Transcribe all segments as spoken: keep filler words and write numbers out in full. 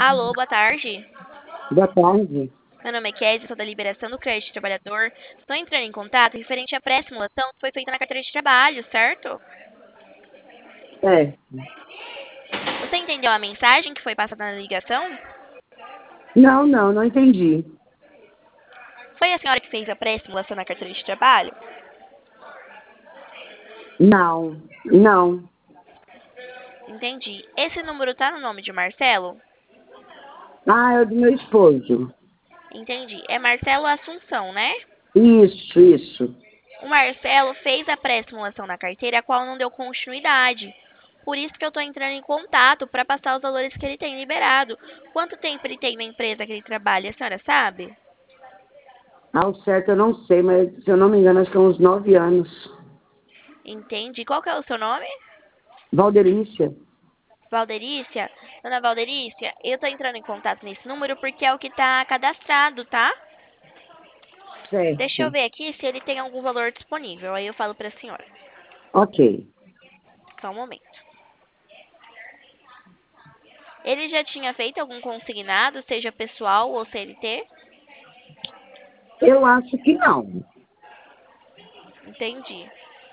Alô, boa tarde. Boa tarde. Meu nome é Kézia, sou da Liberação do Crédito do Trabalhador. Estou entrando em contato referente à pré-simulação que foi feita na carteira de trabalho, certo? É. Você entendeu a mensagem que foi passada na ligação? Não, não, não entendi. Foi a senhora que fez a pré-simulação na carteira de trabalho? Não, não. Entendi. Esse número tá no nome de Marcelo? Ah, é o do meu esposo. Entendi. É Marcelo Assunção, né? Isso, isso. O Marcelo fez a pré-simulação na carteira, a qual não deu continuidade. Por isso que eu estou entrando em contato para passar os valores que ele tem liberado. Quanto tempo ele tem na empresa que ele trabalha, a senhora sabe? Ao certo eu não sei, mas se eu não me engano, acho que é uns nove anos. Entendi. Qual que é o seu nome? Valderícia. Valderícia? Dona Valderícia, eu estou entrando em contato nesse número porque é o que está cadastrado, tá? Deixa eu Certo. ver aqui se ele tem algum valor disponível. Aí eu falo para a senhora. Ok. Só um momento. Ele já tinha feito algum consignado, seja pessoal ou C L T? Eu acho que não. Entendi.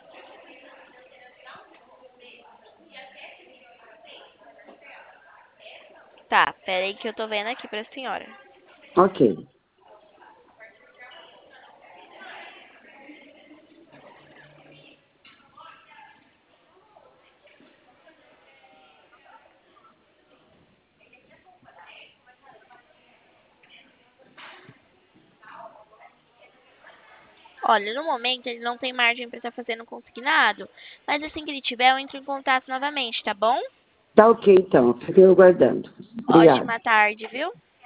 Tá, peraí que eu tô vendo aqui pra senhora. Ok. Olha, no momento ele não tem margem pra estar fazendo consignado, mas assim que ele tiver, eu entro em contato novamente, tá bom? Tá ok, então. Fiquei aguardando. Obrigada. Ótima tarde, viu?